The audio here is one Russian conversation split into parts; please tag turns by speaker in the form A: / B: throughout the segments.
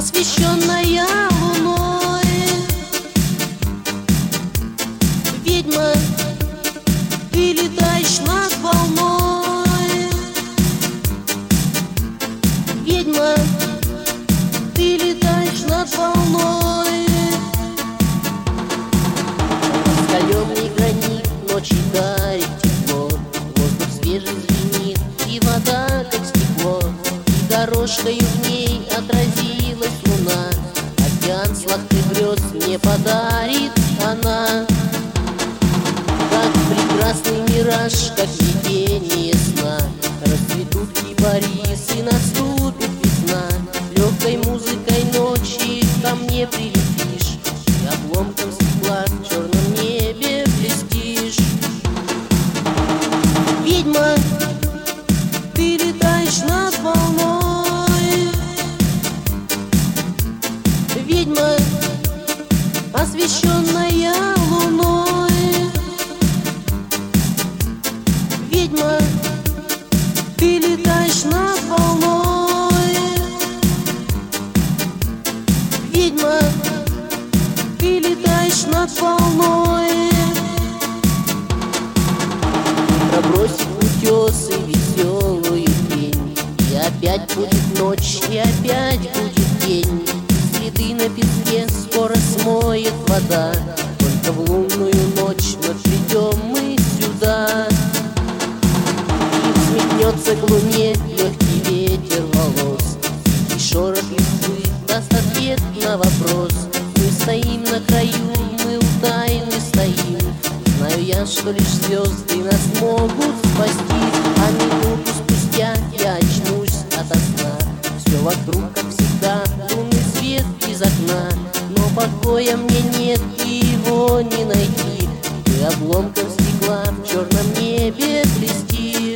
A: освещенная луной. Ведьма, ты летаешь над волной. Ведьма, ты летаешь над волной. Раскаленный гранит ночи дарит тепло, воздух свежий звенит, и вода, как стекло, и дорожкою в ней отразилась луна. Океан сладких грез мне подарит она. Как прекрасный мираж, как видение сна, расцветут кипарисы, наступит весна. Легкой музыкой ночи ко мне прилетишь, и обломком стекла в черном небе блестишь. Ведьма, ты летаешь над волной. Ведьма, освещенная луной. Ведьма, ты летаешь над волной. Ведьма, ты летаешь над волной. Пробросит утесы веселую тень, и опять будет ночь, и опять будет день. Следы на песке скоро смоет вода, только в лунную ночь вновь придем мы сюда. И взметнется к луне легкий ветер волос, и шорох листвы даст ответ на вопрос. Мы стоим на краю, мы у тайны стоим. Знаю я, что лишь звезды нас могут спасти, а минуту спустя я очнусь ото сна. Все вокруг, как всегда, лунный свет из окна, но покоя мне нет, и его не найти. Ты обломком стекла в черном небе блестишь.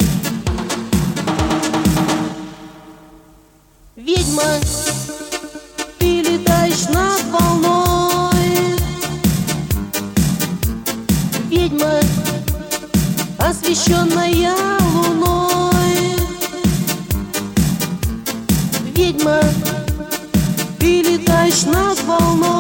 A: Ведьма, ты летаешь над волной. Ведьма, освещенная луной. Ведьма, ты летаешь над волной.